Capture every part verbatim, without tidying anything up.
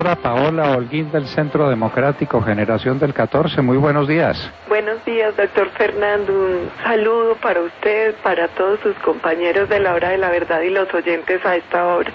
senadora Paola Holguín del Centro Democrático Generación del catorce, muy buenos días. Buenos días, doctor Fernando, un saludo para usted, para todos sus compañeros de la Hora de la Verdad y los oyentes a esta hora.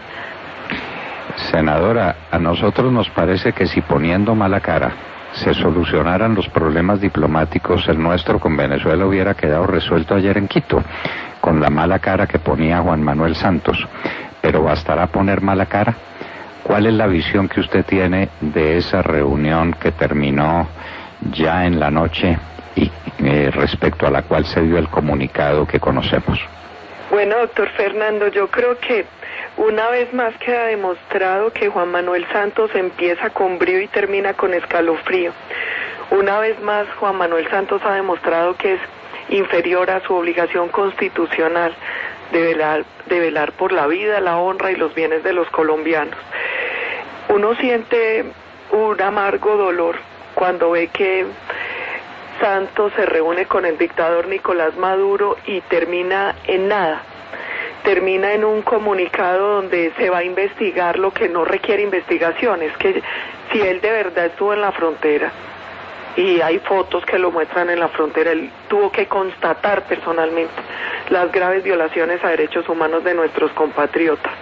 Senadora, a nosotros nos parece que si poniendo mala cara se solucionaran los problemas diplomáticos, el nuestro con Venezuela hubiera quedado resuelto ayer en Quito, con la mala cara que ponía Juan Manuel Santos. Pero ¿bastará poner mala cara? ¿Cuál es la visión que usted tiene de esa reunión que terminó ya en la noche y eh, respecto a la cual se dio el comunicado que conocemos? Bueno, doctor Fernando, yo creo que una vez más queda demostrado que Juan Manuel Santos empieza con brío y termina con escalofrío. Una vez más Juan Manuel Santos ha demostrado que es inferior a su obligación constitucional de velar, de velar por la vida, la honra y los bienes de los colombianos. Uno siente un amargo dolor cuando ve que Santos se reúne con el dictador Nicolás Maduro y termina en nada. Termina en un comunicado donde se va a investigar lo que no requiere investigación. Es que si él de verdad estuvo en la frontera, y hay fotos que lo muestran en la frontera, él tuvo que constatar personalmente las graves violaciones a derechos humanos de nuestros compatriotas.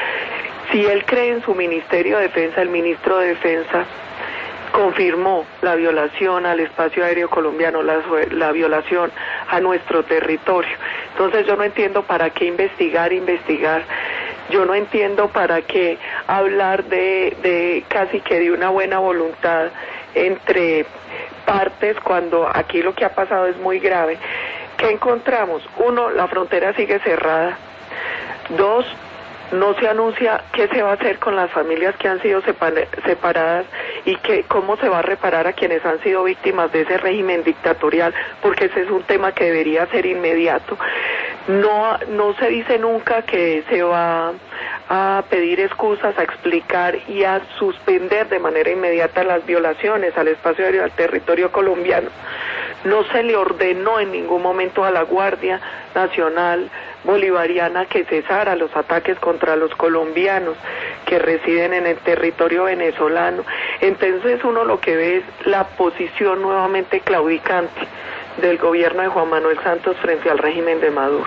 Si él cree en su Ministerio de Defensa, el ministro de Defensa confirmó la violación al espacio aéreo colombiano, la, la violación a nuestro territorio. Entonces yo no entiendo para qué investigar, investigar. Yo no entiendo para qué hablar de, de casi que de una buena voluntad entre partes cuando aquí lo que ha pasado es muy grave. ¿Qué encontramos? Uno, la frontera sigue cerrada. Dos, no se anuncia qué se va a hacer con las familias que han sido separadas y que, cómo se va a reparar a quienes han sido víctimas de ese régimen dictatorial, porque ese es un tema que debería ser inmediato. No, no se dice nunca que se va a pedir excusas, a explicar y a suspender de manera inmediata las violaciones al espacio aéreo, al territorio colombiano. No se le ordenó en ningún momento a la Guardia Nacional Bolivariana que cesara los ataques contra los colombianos que residen en el territorio venezolano. Entonces uno lo que ve es la posición nuevamente claudicante del gobierno de Juan Manuel Santos frente al régimen de Maduro.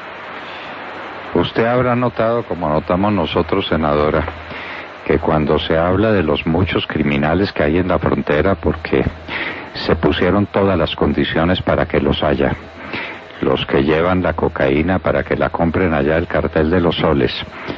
Usted habrá notado, como notamos nosotros, senadora, que cuando se habla de los muchos criminales que hay en la frontera, porque se pusieron todas las condiciones para que los haya, los que llevan la cocaína para que la compren allá el cartel de los soles,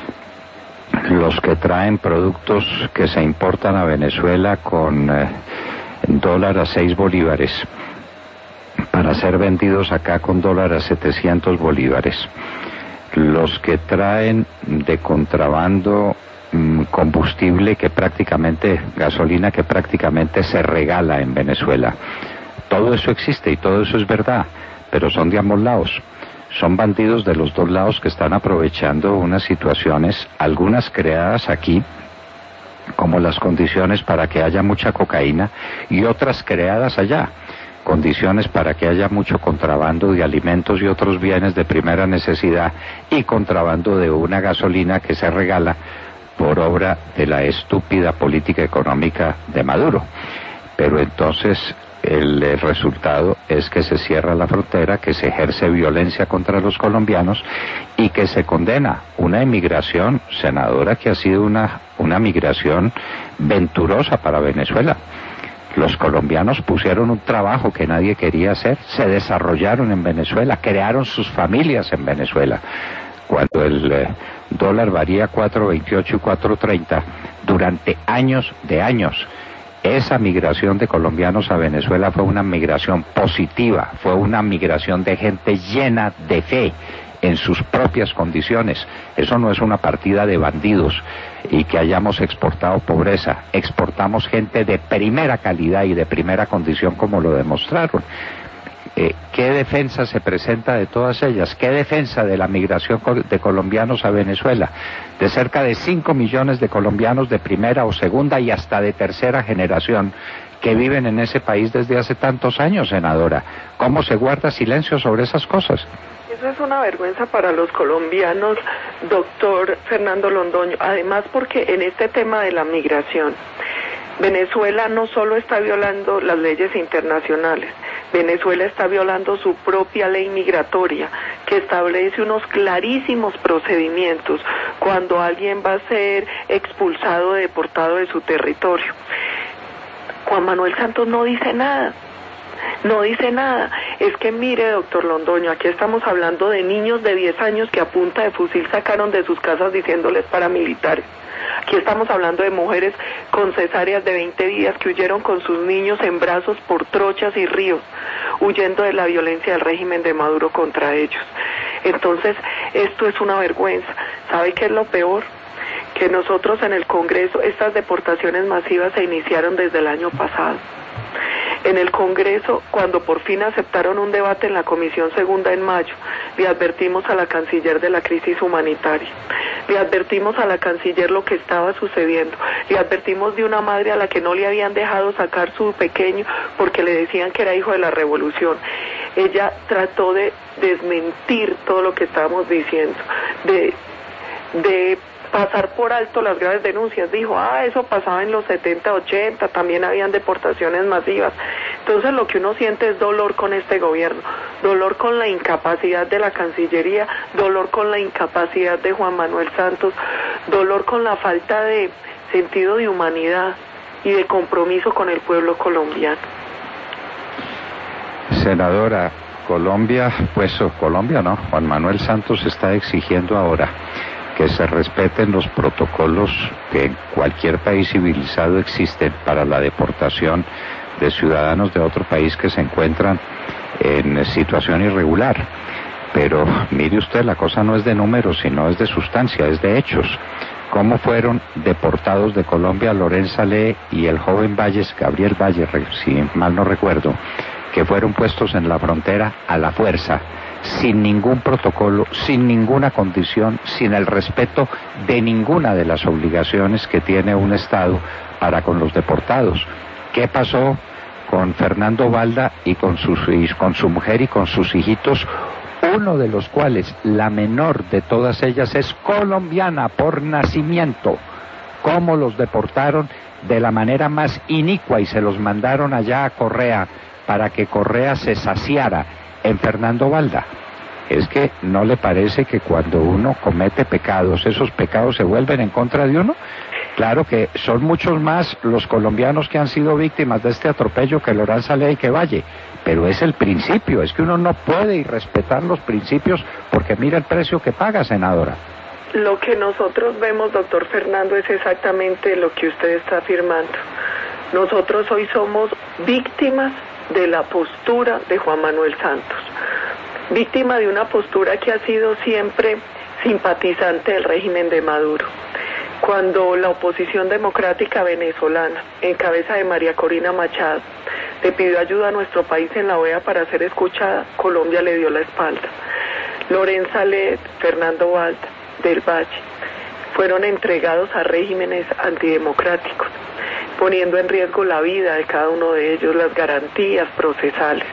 los que traen productos que se importan a Venezuela con eh, dólar a seis bolívares para ser vendidos acá con dólar a setecientos bolívares, los que traen de contrabando mmm, combustible que prácticamente, gasolina que prácticamente se regala en Venezuela. Todo eso existe y todo eso es verdad, pero son de ambos lados. Son bandidos de los dos lados que están aprovechando unas situaciones, algunas creadas aquí, como las condiciones para que haya mucha cocaína, y otras creadas allá, condiciones para que haya mucho contrabando de alimentos y otros bienes de primera necesidad, y contrabando de una gasolina que se regala por obra de la estúpida política económica de Maduro. Pero entonces el, el resultado es que se cierra la frontera, que se ejerce violencia contra los colombianos y que se condena una emigración, senadora, que ha sido una, una migración venturosa para Venezuela. Los colombianos pusieron un trabajo que nadie quería hacer, se desarrollaron en Venezuela, crearon sus familias en Venezuela. Cuando el eh, dólar varía cuatro veintiocho y cuatro treinta, durante años de años, esa migración de colombianos a Venezuela fue una migración positiva, fue una migración de gente llena de fe en sus propias condiciones. Eso no es una partida de bandidos y que hayamos exportado pobreza. Exportamos gente de primera calidad y de primera condición, como lo demostraron. Eh, ¿Qué defensa se presenta de todas ellas? ¿Qué defensa de la migración de colombianos a Venezuela? De cerca de cinco millones de colombianos de primera o segunda y hasta de tercera generación que viven en ese país desde hace tantos años, senadora. ¿Cómo se guarda silencio sobre esas cosas? eso es una vergüenza para los colombianos, doctor Fernando Londoño, además porque en este tema de la migración, Venezuela no solo está violando las leyes internacionales, Venezuela está violando su propia ley migratoria, que establece unos clarísimos procedimientos cuando alguien va a ser expulsado o deportado de su territorio. Juan Manuel Santos no dice nada. No dice nada. Es que mire, doctor Londoño, aquí estamos hablando de niños de diez años que a punta de fusil sacaron de sus casas diciéndoles paramilitares. Aquí estamos hablando de mujeres con cesáreas de veinte días que huyeron con sus niños en brazos por trochas y ríos, huyendo de la violencia del régimen de Maduro contra ellos. Entonces, esto es una vergüenza. ¿Sabe qué es lo peor? Que nosotros en el Congreso, estas deportaciones masivas se iniciaron desde el año pasado. En el Congreso, cuando por fin aceptaron un debate en la Comisión Segunda en mayo, le advertimos a la canciller de la crisis humanitaria, le advertimos a la canciller lo que estaba sucediendo, le advertimos de una madre a la que no le habían dejado sacar su pequeño porque le decían que era hijo de la revolución. Ella trató de desmentir todo lo que estábamos diciendo, de, de pasar por alto las graves denuncias. Dijo, ah, eso pasaba en los setenta, ochenta, también habían deportaciones masivas. Entonces lo que uno siente es dolor con este gobierno, dolor con la incapacidad de la Cancillería, dolor con la incapacidad de Juan Manuel Santos, dolor con la falta de sentido de humanidad y de compromiso con el pueblo colombiano. Senadora, Colombia, pues Colombia no, Juan Manuel Santos está exigiendo ahora que se respeten los protocolos que en cualquier país civilizado existen para la deportación de ciudadanos de otro país que se encuentran en situación irregular. Pero mire usted, la cosa no es de números, sino es de sustancia, es de hechos. ¿Cómo fueron deportados de Colombia Lorenza Lee y el joven Valles, Gabriel Valles, si mal no recuerdo, que fueron puestos en la frontera a la fuerza, sin ningún protocolo, sin ninguna condición, sin el respeto de ninguna de las obligaciones que tiene un Estado para con los deportados? ¿Qué pasó con Fernando Valda y con, sus, y con su mujer y con sus hijitos? Uno de los cuales, la menor de todas ellas, es colombiana por nacimiento. ¿Cómo los deportaron de la manera más inicua y se los mandaron allá a Correa para que Correa se saciara en Fernando Valda? ¿Es que no le parece que cuando uno comete pecados, esos pecados se vuelven en contra de uno? Claro que son muchos más los colombianos que han sido víctimas de este atropello que Lorenza Lee y que Valle, pero es el principio, es que uno no puede irrespetar los principios porque mira el precio que paga, senadora. Lo que nosotros vemos, doctor Fernando, es exactamente lo que usted está afirmando. Nosotros hoy somos víctimas de la postura de Juan Manuel Santos, víctima de una postura que ha sido siempre simpatizante del régimen de Maduro. Cuando la oposición democrática venezolana, en cabeza de María Corina Machado, le pidió ayuda a nuestro país en la O E A para ser escuchada, Colombia le dio la espalda. Lorenza Lee, Fernando Valda, del Valle, fueron entregados a regímenes antidemocráticos, poniendo en riesgo la vida de cada uno de ellos, las garantías procesales.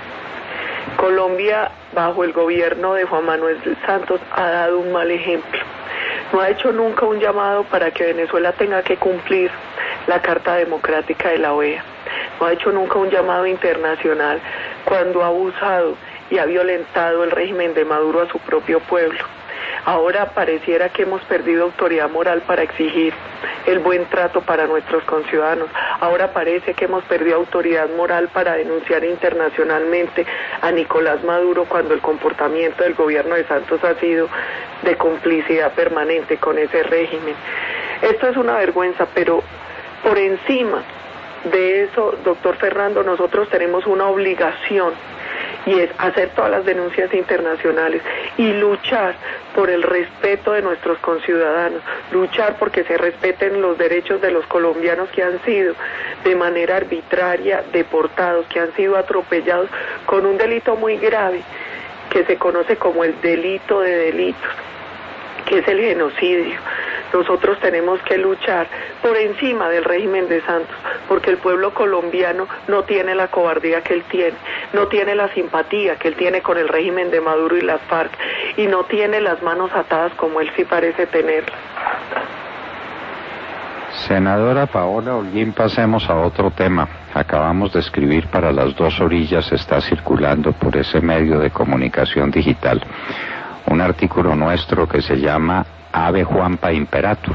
Colombia, bajo el gobierno de Juan Manuel Santos, ha dado un mal ejemplo. No ha hecho nunca un llamado para que Venezuela tenga que cumplir la Carta Democrática de la O E A. No ha hecho nunca un llamado internacional cuando ha abusado y ha violentado el régimen de Maduro a su propio pueblo. Ahora pareciera que hemos perdido autoridad moral para exigir el buen trato para nuestros conciudadanos. Ahora parece que hemos perdido autoridad moral para denunciar internacionalmente a Nicolás Maduro cuando el comportamiento del gobierno de Santos ha sido de complicidad permanente con ese régimen. Esto es una vergüenza, pero por encima de eso, doctor Fernando, nosotros tenemos una obligación, y es hacer todas las denuncias internacionales y luchar por el respeto de nuestros conciudadanos, luchar porque se respeten los derechos de los colombianos que han sido de manera arbitraria deportados, que han sido atropellados con un delito muy grave que se conoce como el delito de delitos, que es el genocidio. Nosotros tenemos que luchar por encima del régimen de Santos, porque el pueblo colombiano no tiene la cobardía que él tiene, no tiene la simpatía que él tiene con el régimen de Maduro y las FARC, y no tiene las manos atadas como él sí parece tenerlas. Senadora Paola Holguín, pasemos a otro tema. Acabamos de escribir para Las Dos Orillas, está circulando por ese medio de comunicación digital un artículo nuestro que se llama Ave Juanpa Imperatur.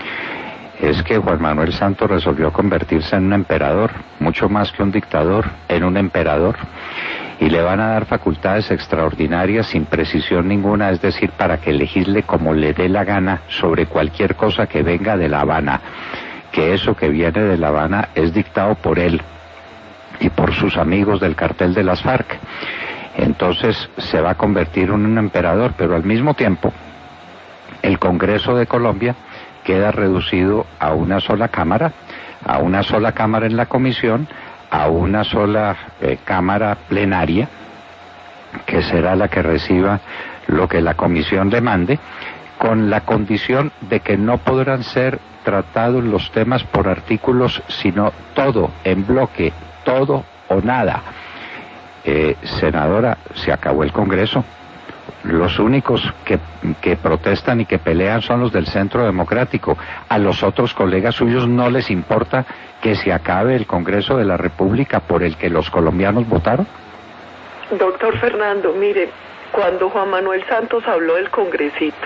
Es que Juan Manuel Santos resolvió convertirse en un emperador, mucho más que un dictador, en un emperador, y le van a dar facultades extraordinarias sin precisión ninguna, es decir, para que legisle como le dé la gana sobre cualquier cosa que venga de La Habana, que eso que viene de La Habana es dictado por él y por sus amigos del cartel de las FARC. Entonces se va a convertir en un emperador, pero al mismo tiempo el Congreso de Colombia queda reducido a una sola cámara, a una sola cámara en la comisión, a una sola eh, cámara plenaria, que será la que reciba lo que la comisión le mande, con la condición de que no podrán ser tratados los temas por artículos, sino todo en bloque, todo o nada. Eh, senadora, se acabó el Congreso. Los únicos que, que protestan y que pelean son los del Centro Democrático. A los otros colegas suyos no les importa que se acabe el Congreso de la República por el que los colombianos votaron. Doctor Fernando, mire, cuando Juan Manuel Santos habló del Congresito,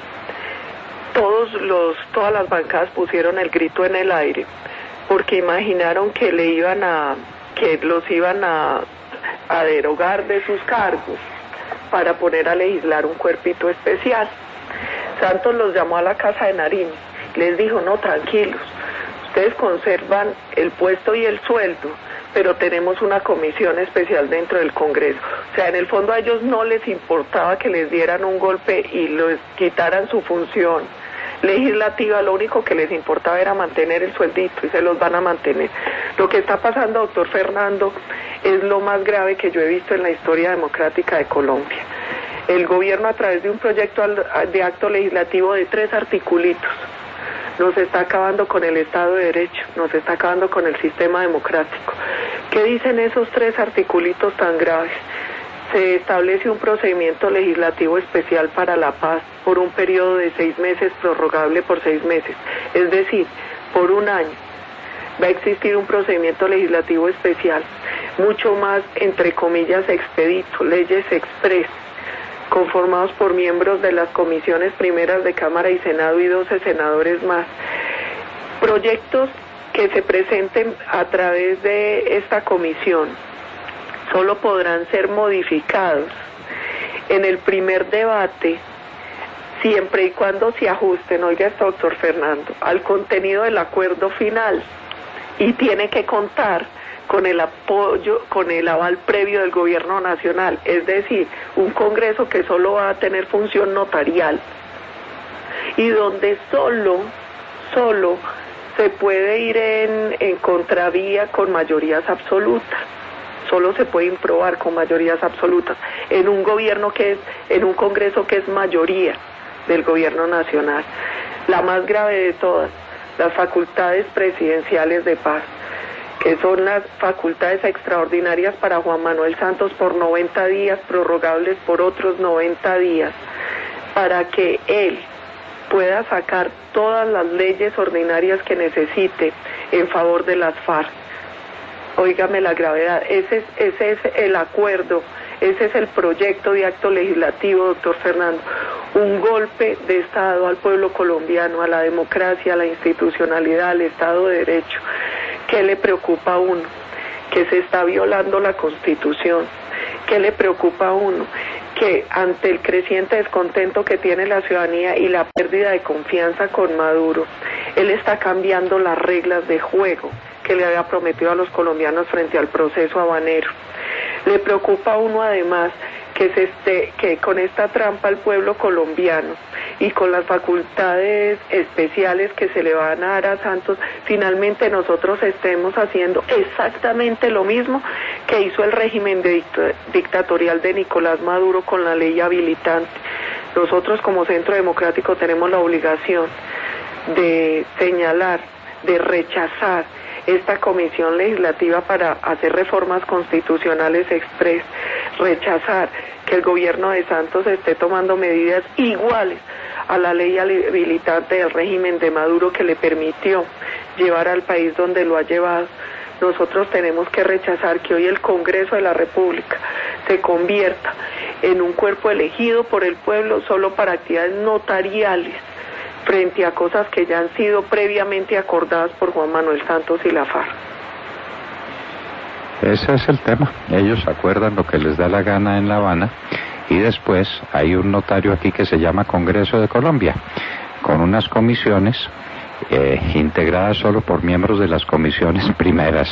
todos los, todas las bancadas pusieron el grito en el aire, porque imaginaron que le iban a, que los iban a, a derogar de sus cargos para poner a legislar un cuerpito especial. Santos los llamó a la casa de Nariño, les dijo, no, tranquilos, ustedes conservan el puesto y el sueldo, pero tenemos una comisión especial dentro del Congreso. O sea, en el fondo a ellos no les importaba que les dieran un golpe y les quitaran su función legislativa, lo único que les importaba era mantener el sueldito, y se los van a mantener. Lo que está pasando, doctor Fernando, es lo más grave que yo he visto en la historia democrática de Colombia. El gobierno, a través de un proyecto de acto legislativo de tres articulitos, nos está acabando con el Estado de Derecho, nos está acabando con el sistema democrático. ¿Qué dicen esos tres articulitos tan graves? Se establece un procedimiento legislativo especial para la paz por un periodo de seis meses, prorrogable por seis meses, es decir, por un año. Va a existir un procedimiento legislativo especial, mucho más, entre comillas, expedito, leyes express, conformados por miembros de las comisiones primeras de Cámara y Senado y doce senadores más. Proyectos que se presenten a través de esta comisión solo podrán ser modificados en el primer debate, siempre y cuando se ajusten, oiga esto, doctor Fernando, al contenido del acuerdo final, y tiene que contar con el apoyo, con el aval previo del gobierno nacional, es decir, un Congreso que solo va a tener función notarial y donde solo, solo se puede ir en, en contravía con mayorías absolutas. Solo se puede improbar con mayorías absolutas en un gobierno que es, en un Congreso que es mayoría del gobierno nacional. La más grave de todas, las facultades presidenciales de paz, que son las facultades extraordinarias para Juan Manuel Santos por noventa días, prorrogables por otros noventa días, para que él pueda sacar todas las leyes ordinarias que necesite en favor de las FARC. Óigame la gravedad, ese es, ese es el acuerdo, ese es el proyecto de acto legislativo, doctor Fernando, un golpe de Estado al pueblo colombiano, a la democracia, a la institucionalidad, al Estado de Derecho. ¿Qué le preocupa a uno? Que se está violando la Constitución. ¿Qué le preocupa a uno? Que ante el creciente descontento que tiene la ciudadanía y la pérdida de confianza con Maduro, él está cambiando las reglas de juego que le había prometido a los colombianos frente al proceso habanero. Le preocupa a uno además que se esté, que con esta trampa al pueblo colombiano y con las facultades especiales que se le van a dar a Santos, finalmente nosotros estemos haciendo exactamente lo mismo que hizo el régimen de dict- dictatorial de Nicolás Maduro con la ley habilitante. Nosotros como Centro Democrático tenemos la obligación de señalar, de rechazar esta comisión legislativa para hacer reformas constitucionales express, rechazar que el gobierno de Santos esté tomando medidas iguales a la ley habilitante del régimen de Maduro que le permitió llevar al país donde lo ha llevado. Nosotros tenemos que rechazar que hoy el Congreso de la República se convierta en un cuerpo elegido por el pueblo solo para actividades notariales frente a cosas que ya han sido previamente acordadas por Juan Manuel Santos y la FARC. Ese es el tema. Ellos acuerdan lo que les da la gana en La Habana y después hay un notario aquí que se llama Congreso de Colombia, con unas comisiones eh, integradas solo por miembros de las comisiones primeras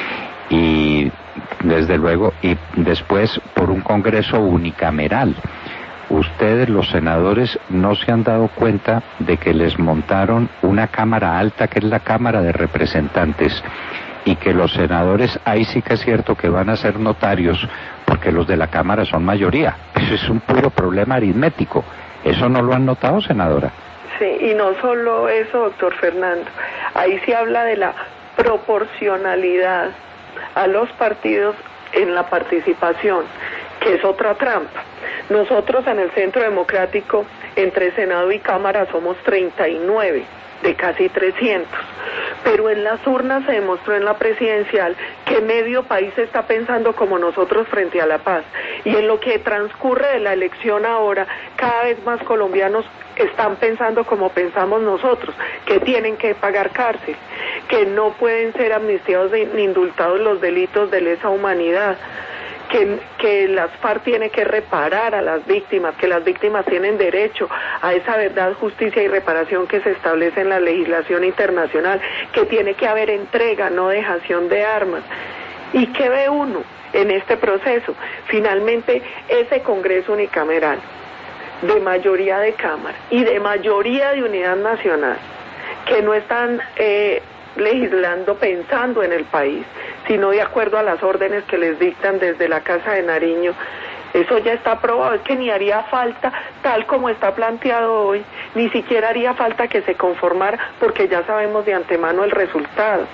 y desde luego y después por un Congreso unicameral. Ustedes, los senadores, no se han dado cuenta de que les montaron una cámara alta que es la Cámara de Representantes y que los senadores, ahí sí que es cierto que van a ser notarios porque los de la Cámara son mayoría. Eso es un puro problema aritmético. ¿Eso no lo han notado, senadora? Sí, y no solo eso, doctor Fernando. Ahí se habla de la proporcionalidad a los partidos en la participación, que es otra trampa. Nosotros en el Centro Democrático, entre Senado y Cámara, somos treinta y nueve de casi trescientos, pero en las urnas se demostró en la presidencial que medio país está pensando como nosotros frente a la paz, y en lo que transcurre de la elección ahora, cada vez más colombianos están pensando como pensamos nosotros, que tienen que pagar cárcel, que no pueden ser amnistiados ni indultados los delitos de lesa humanidad, Que, que las FARC tiene que reparar a las víctimas, que las víctimas tienen derecho a esa verdad, justicia y reparación que se establece en la legislación internacional, que tiene que haber entrega, no dejación de armas. ¿Y qué ve uno en este proceso? Finalmente, ese Congreso unicameral, de mayoría de Cámara y de mayoría de unidad nacional, que no están eh, legislando pensando en el país, sino de acuerdo a las órdenes que les dictan desde la Casa de Nariño. Eso ya está aprobado, es que ni haría falta, tal como está planteado hoy, ni siquiera haría falta que se conformara, porque ya sabemos de antemano el resultado.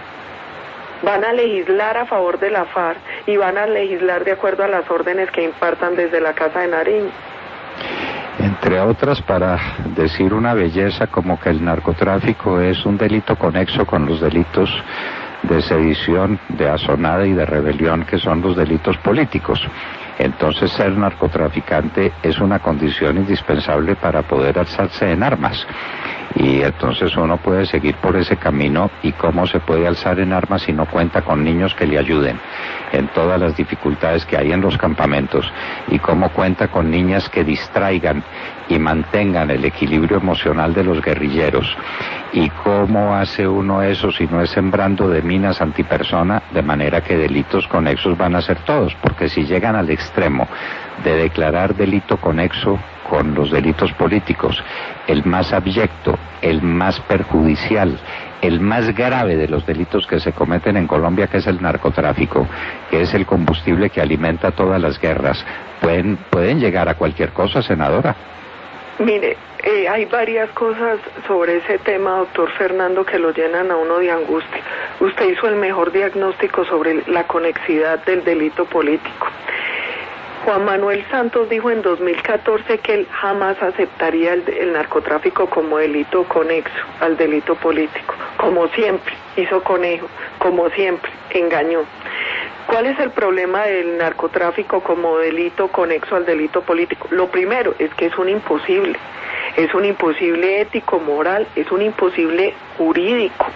Van a legislar a favor de la FARC y van a legislar de acuerdo a las órdenes que impartan desde la Casa de Nariño. Entre otras, para decir una belleza como que el narcotráfico es un delito conexo con los delitos de sedición, de asonada y de rebelión, que son los delitos políticos. Entonces, ser narcotraficante es una condición indispensable para poder alzarse en armas. Y entonces uno puede seguir por ese camino. ¿Y cómo se puede alzar en armas si no cuenta con niños que le ayuden en todas las dificultades que hay en los campamentos? ¿Y cómo cuenta con niñas que distraigan y mantengan el equilibrio emocional de los guerrilleros? ¿Y cómo hace uno eso si no es sembrando de minas antipersona, de manera que delitos conexos van a ser todos? Porque si llegan al extremo de declarar delito conexo con los delitos políticos, el más abyecto, el más perjudicial, el más grave de los delitos que se cometen en Colombia, que es el narcotráfico, que es el combustible que alimenta todas las guerras, pueden, pueden llegar a cualquier cosa, senadora. Mire, eh, hay varias cosas sobre ese tema, doctor Fernando, que lo llenan a uno de angustia. Usted hizo el mejor diagnóstico sobre la conexidad del delito político. Juan Manuel Santos dijo en dos mil catorce que él jamás aceptaría el, el narcotráfico como delito conexo al delito político. Como siempre, hizo conejo, como siempre, engañó. ¿Cuál es el problema del narcotráfico como delito conexo al delito político? Lo primero es que es un imposible, es un imposible ético, moral, es un imposible jurídico.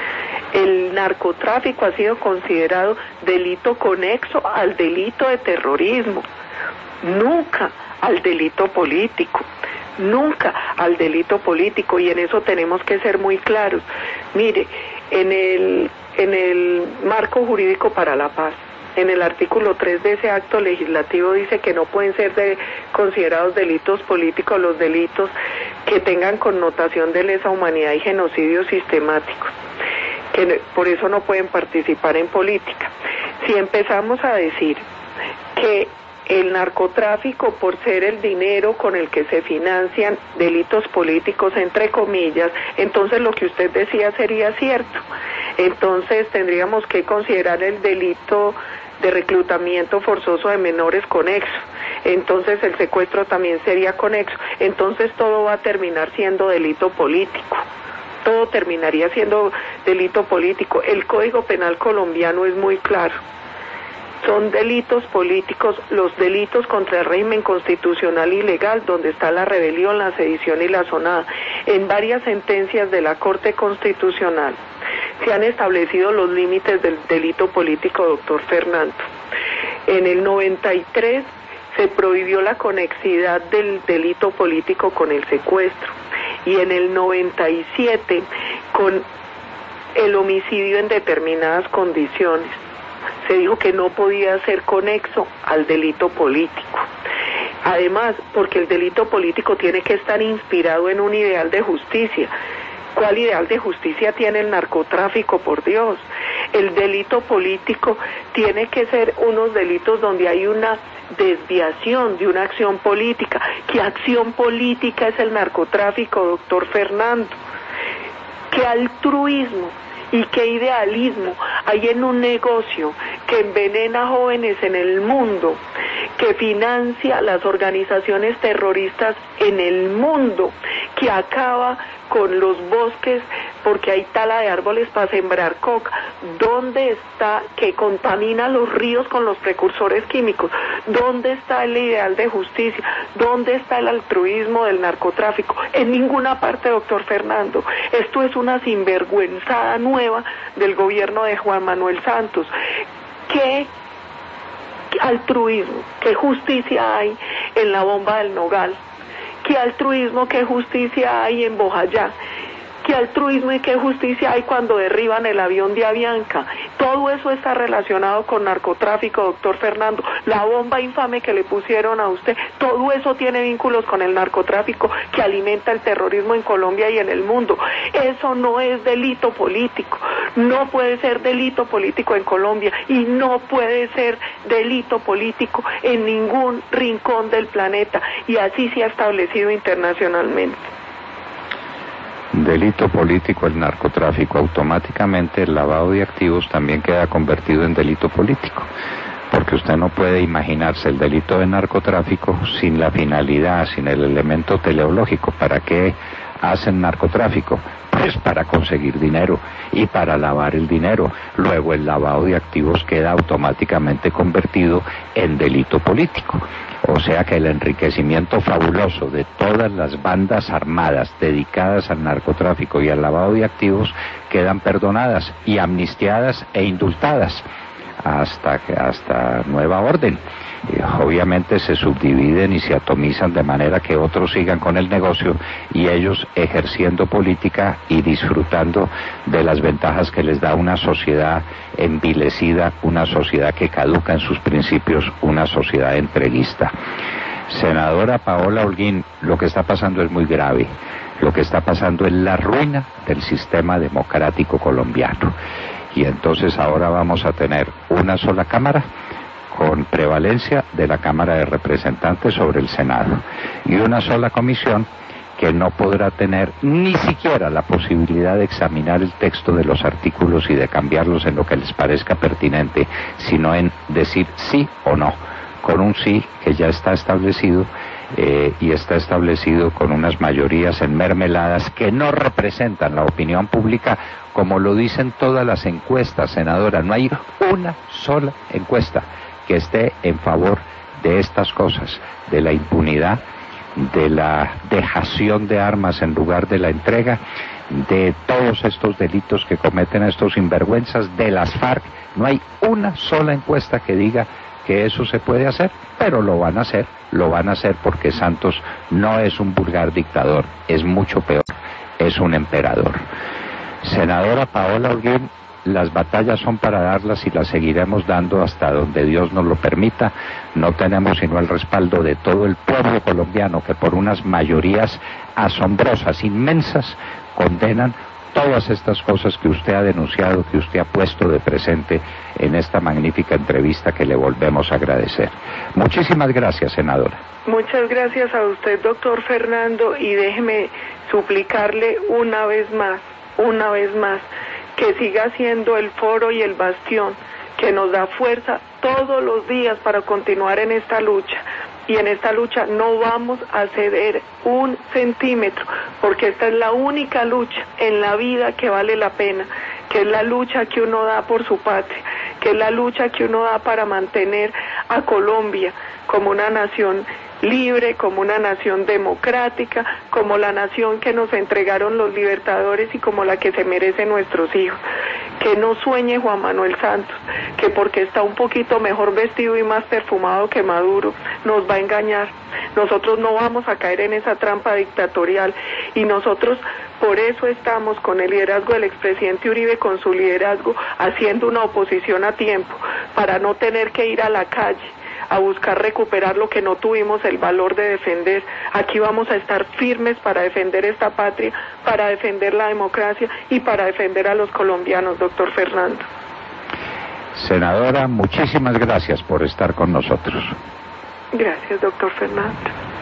El narcotráfico ha sido considerado delito conexo al delito de terrorismo, nunca al delito político, nunca al delito político, y en eso tenemos que ser muy claros. Mire, en el, en el marco jurídico para la paz, en el artículo tres de ese acto legislativo dice que no pueden ser de, considerados delitos políticos los delitos que tengan connotación de lesa humanidad y genocidios sistemáticos, que por eso no pueden participar en política. Si empezamos a decir que el narcotráfico, por ser el dinero con el que se financian delitos políticos, entre comillas, entonces lo que usted decía sería cierto. Entonces tendríamos que considerar el delito de reclutamiento forzoso de menores conexo. Entonces el secuestro también sería conexo. Entonces todo va a terminar siendo delito político. Todo terminaría siendo delito político. El Código Penal colombiano es muy claro. Son delitos políticos, los delitos contra el régimen constitucional y legal, donde está la rebelión, la sedición y la sonada. En varias sentencias de la Corte Constitucional se han establecido los límites del delito político, doctor Fernando. En el noventa y tres se prohibió la conexidad del delito político con el secuestro, y en el noventa y siete con el homicidio en determinadas condiciones. Se dijo que no podía ser conexo al delito político. Además, porque el delito político tiene que estar inspirado en un ideal de justicia. ¿Cuál ideal de justicia tiene el narcotráfico, por Dios? El delito político tiene que ser unos delitos donde hay una desviación de una acción política. ¿Qué acción política es el narcotráfico, doctor Fernando? ¿Qué altruismo y qué idealismo hay en un negocio que envenena jóvenes en el mundo, que financia las organizaciones terroristas en el mundo, que acaba con los bosques porque hay tala de árboles para sembrar coca? ¿Dónde está, que contamina los ríos con los precursores químicos? ¿Dónde está el ideal de justicia? ¿Dónde está el altruismo del narcotráfico? En ninguna parte, doctor Fernando. Esto es una sinvergüenzada nueva del gobierno de Juan Manuel Santos. ¿Qué altruismo, qué justicia hay en la bomba del Nogal? ¿Qué altruismo, qué justicia hay en Bojayá? ¿Qué altruismo y qué justicia hay cuando derriban el avión de Avianca? Todo eso está relacionado con narcotráfico, doctor Fernando. La bomba infame que le pusieron a usted, todo eso tiene vínculos con el narcotráfico que alimenta el terrorismo en Colombia y en el mundo. Eso no es delito político. No puede ser delito político en Colombia y no puede ser delito político en ningún rincón del planeta. Y así se ha establecido internacionalmente. Delito político el narcotráfico, automáticamente el lavado de activos también queda convertido en delito político, porque usted no puede imaginarse el delito de narcotráfico sin la finalidad, sin el elemento teleológico. ¿Para qué hacen narcotráfico? Pues para conseguir dinero y para lavar el dinero. Luego el lavado de activos queda automáticamente convertido en delito político. O sea que el enriquecimiento fabuloso de todas las bandas armadas dedicadas al narcotráfico y al lavado de activos quedan perdonadas y amnistiadas e indultadas hasta que hasta nueva orden. Y obviamente se subdividen y se atomizan de manera que otros sigan con el negocio y ellos ejerciendo política y disfrutando de las ventajas que les da una sociedad envilecida, una sociedad que caduca en sus principios, una sociedad entreguista. Senadora Paola Holguín, lo que está pasando es muy grave. Lo que está pasando es la ruina del sistema democrático colombiano. Y entonces ahora vamos a tener una sola Cámara con prevalencia de la Cámara de Representantes sobre el Senado y una sola comisión que no podrá tener ni siquiera la posibilidad de examinar el texto de los artículos y de cambiarlos en lo que les parezca pertinente, sino en decir sí o no, con un sí que ya está establecido eh, y está establecido con unas mayorías enmermeladas que no representan la opinión pública, como lo dicen todas las encuestas, senadora. No hay una sola encuesta que esté en favor de estas cosas, de la impunidad, de la dejación de armas en lugar de la entrega, de todos estos delitos que cometen estos sinvergüenzas, de las FARC. No hay una sola encuesta que diga que eso se puede hacer, pero lo van a hacer, lo van a hacer porque Santos no es un vulgar dictador, es mucho peor, es un emperador. Senadora Paola Holguín, las batallas son para darlas y las seguiremos dando hasta donde Dios nos lo permita. No tenemos sino el respaldo de todo el pueblo colombiano que por unas mayorías asombrosas, inmensas, condenan todas estas cosas que usted ha denunciado, que usted ha puesto de presente en esta magnífica entrevista que le volvemos a agradecer. Muchísimas gracias, senadora. Muchas gracias a usted, doctor Fernando, y déjeme suplicarle una vez más, una vez más, que siga siendo el foro y el bastión que nos da fuerza todos los días para continuar en esta lucha. Y en esta lucha no vamos a ceder un centímetro, porque esta es la única lucha en la vida que vale la pena, que es la lucha que uno da por su patria, que es la lucha que uno da para mantener a Colombia como una nación libre, como una nación democrática, como la nación que nos entregaron los libertadores y como la que se merecen nuestros hijos. Que no sueñe Juan Manuel Santos, que porque está un poquito mejor vestido y más perfumado que Maduro, nos va a engañar. Nosotros no vamos a caer en esa trampa dictatorial, y nosotros por eso estamos con el liderazgo del expresidente Uribe, con su liderazgo, haciendo una oposición a tiempo, para no tener que ir a la calle a buscar recuperar lo que no tuvimos el valor de defender. Aquí vamos a estar firmes para defender esta patria, para defender la democracia y para defender a los colombianos, doctor Fernando. Senadora, muchísimas gracias por estar con nosotros. Gracias, doctor Fernando.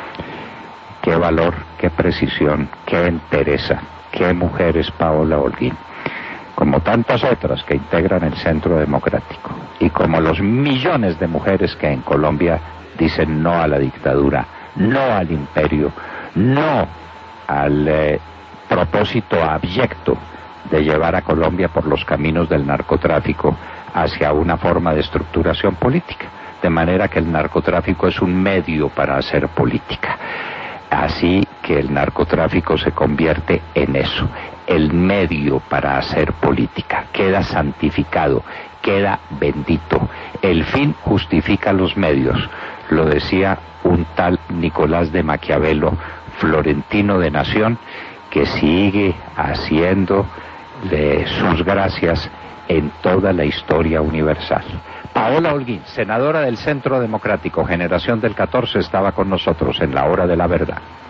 Qué valor, qué precisión, qué entereza, qué mujer es Paola Holguín, como tantas otras que integran el Centro Democrático, y como los millones de mujeres que en Colombia dicen no a la dictadura, no al imperio, no al eh, propósito abyecto de llevar a Colombia por los caminos del narcotráfico hacia una forma de estructuración política, de manera que el narcotráfico es un medio para hacer política. Así que el narcotráfico se convierte en eso, el medio para hacer política. Queda santificado, queda bendito. El fin justifica los medios, lo decía un tal Nicolás de Maquiavelo, florentino de nación, que sigue haciendo de sus gracias en toda la historia universal. Paola Holguín, senadora del Centro Democrático, generación del catorce, estaba con nosotros en La Hora de la Verdad.